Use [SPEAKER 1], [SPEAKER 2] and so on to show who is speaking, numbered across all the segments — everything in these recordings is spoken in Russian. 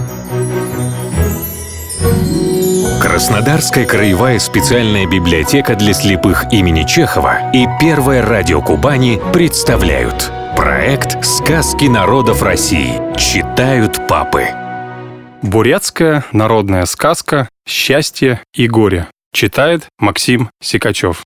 [SPEAKER 1] Краснодарская краевая специальная библиотека для слепых имени Чехова и Первое радио Кубани представляют проект «Сказки народов России». Читают папы.
[SPEAKER 2] Бурятская народная сказка «Счастье и горе». Читает Максим Сикачев.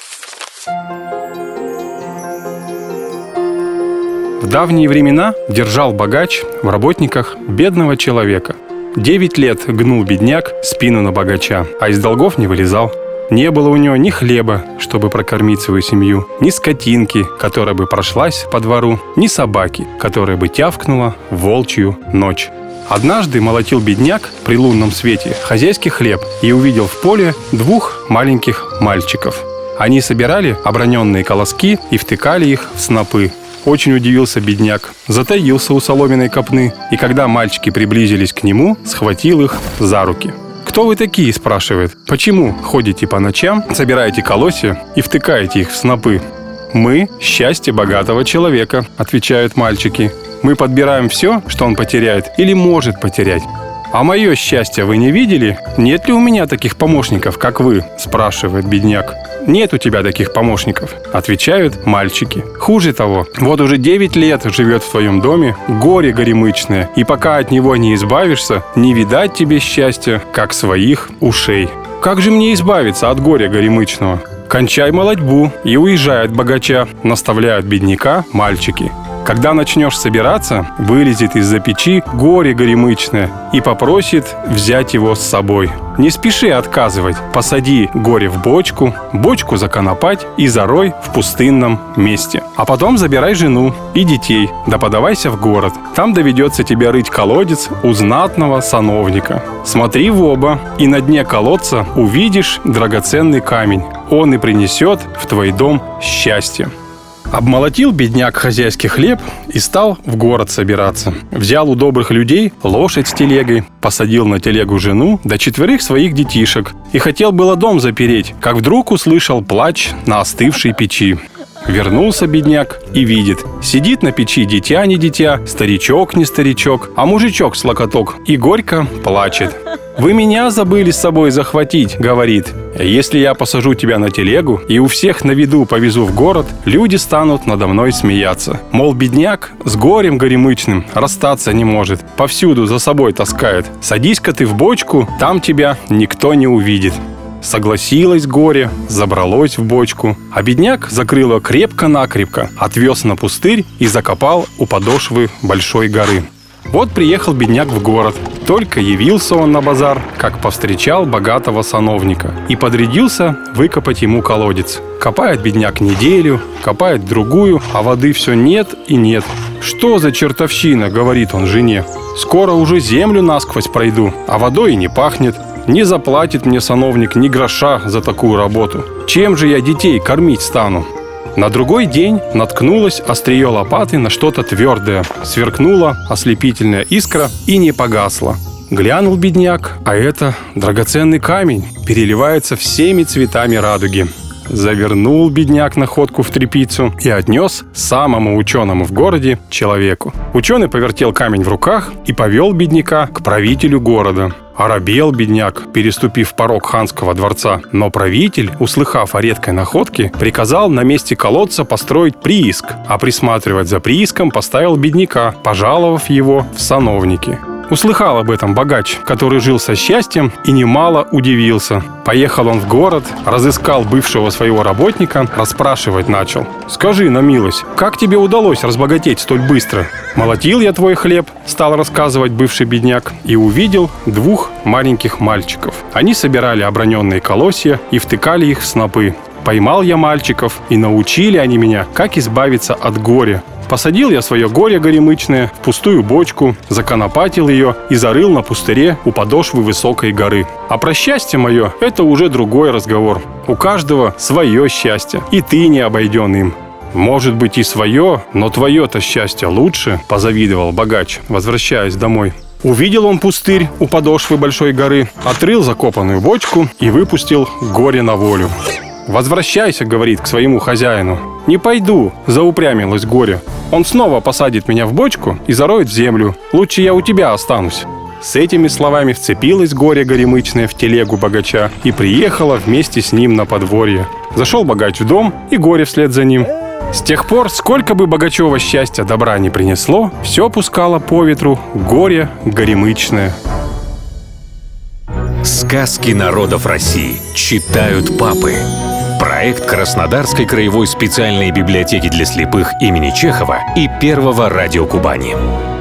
[SPEAKER 2] В давние времена держал богач в работниках бедного человека. 9 лет гнул бедняк спину на богача, а из долгов не вылезал. Не было у него ни хлеба, чтобы прокормить свою семью, ни скотинки, которая бы прошлась по двору, ни собаки, которая бы тявкнула в волчью ночь. Однажды молотил бедняк при лунном свете хозяйский хлеб и увидел в поле 2 маленьких мальчиков. Они собирали оброненные колоски и втыкали их в снопы. Очень удивился бедняк, затаился у соломенной копны, и когда мальчики приблизились к нему, схватил их за руки. «Кто вы такие?» – спрашивает. «Почему ходите по ночам, собираете колосья и втыкаете их в снопы?» «Мы – счастье богатого человека», – отвечают мальчики. «Мы подбираем все, что он потеряет или может потерять». «А мое счастье вы не видели? Нет ли у меня таких помощников, как вы?» – спрашивает бедняк. «Нет у тебя таких помощников», – отвечают мальчики. «Хуже того, вот уже 9 лет живет в твоем доме горе горемычное, и пока от него не избавишься, не видать тебе счастья, как своих ушей». «Как же мне избавиться от горя горемычного?» «Кончай молотьбу и уезжай от богача», – наставляют бедняка мальчики. Когда начнешь собираться, вылезет из-за печи горе горемычное и попросит взять его с собой. Не спеши отказывать, посади горе в бочку, бочку законопать и зарой в пустынном месте. А потом забирай жену и детей, да подавайся в город. Там доведется тебе рыть колодец у знатного сановника. Смотри в оба, и на дне колодца увидишь драгоценный камень. Он и принесет в твой дом счастье». Обмолотил бедняк хозяйский хлеб и стал в город собираться. Взял у добрых людей лошадь с телегой, посадил на телегу жену да 4 своих детишек и хотел было дом запереть, как вдруг услышал плач на остывшей печи. Вернулся бедняк и видит, сидит на печи дитя не дитя, старичок не старичок, а мужичок с локоток и горько плачет. «Вы меня забыли с собой захватить», — говорит. «Если я посажу тебя на телегу и у всех на виду повезу в город, люди станут надо мной смеяться. Мол, бедняк с горем горемычным расстаться не может, повсюду за собой таскает. Садись-ка ты в бочку, там тебя никто не увидит». Согласилось горе, забралось в бочку, а бедняк закрыл ее крепко-накрепко, отвез на пустырь и закопал у подошвы большой горы. Вот приехал бедняк в город. Только явился он на базар, как повстречал богатого сановника и подрядился выкопать ему колодец. Копает бедняк неделю, копает другую, а воды все нет и нет. «Что за чертовщина?» — говорит он жене. «Скоро уже землю насквозь пройду, а водой и не пахнет. Не заплатит мне сановник ни гроша за такую работу. Чем же я детей кормить стану?» На другой день наткнулась острие лопаты на что-то твердое. Сверкнула ослепительная искра и не погасла. Глянул бедняк, а это драгоценный камень, переливается всеми цветами радуги. Завернул бедняк находку в тряпицу и отнес самому ученому в городе человеку. Ученый повертел камень в руках и повел бедняка к правителю города. Оробел бедняк, переступив порог ханского дворца, но правитель, услыхав о редкой находке, приказал на месте колодца построить прииск, а присматривать за прииском поставил бедняка, пожаловав его в сановники. Услыхал об этом богач, который жил со счастьем, и немало удивился. Поехал он в город, разыскал бывшего своего работника, расспрашивать начал. «Скажи на милость, как тебе удалось разбогатеть столь быстро?» «Молотил я твой хлеб», — стал рассказывать бывший бедняк, и увидел 2 маленьких мальчиков. Они собирали оброненные колосья и втыкали их в снопы. Поймал я мальчиков, и научили они меня, как избавиться от горя. Посадил я свое горе горемычное в пустую бочку, законопатил ее и зарыл на пустыре у подошвы высокой горы. А про счастье мое – это уже другой разговор. У каждого свое счастье, и ты не обойден им. «Может быть и свое, но твое-то счастье лучше», – позавидовал богач, возвращаясь домой. Увидел он пустырь у подошвы большой горы, отрыл закопанную бочку и выпустил горе на волю. «Возвращайся, — говорит, — к своему хозяину». «Не пойду, — заупрямилось горе. Он снова посадит меня в бочку и зароет в землю. Лучше я у тебя останусь». С этими словами вцепилась горе горемычное в телегу богача и приехала вместе с ним на подворье. Зашел богач в дом, и горе вслед за ним. С тех пор, сколько бы богачева счастья добра не принесло, все пускало по ветру горе горемычное.
[SPEAKER 1] Сказки народов России читают папы. Проект Краснодарской краевой специальной библиотеки для слепых имени Чехова и Первого радио Кубани.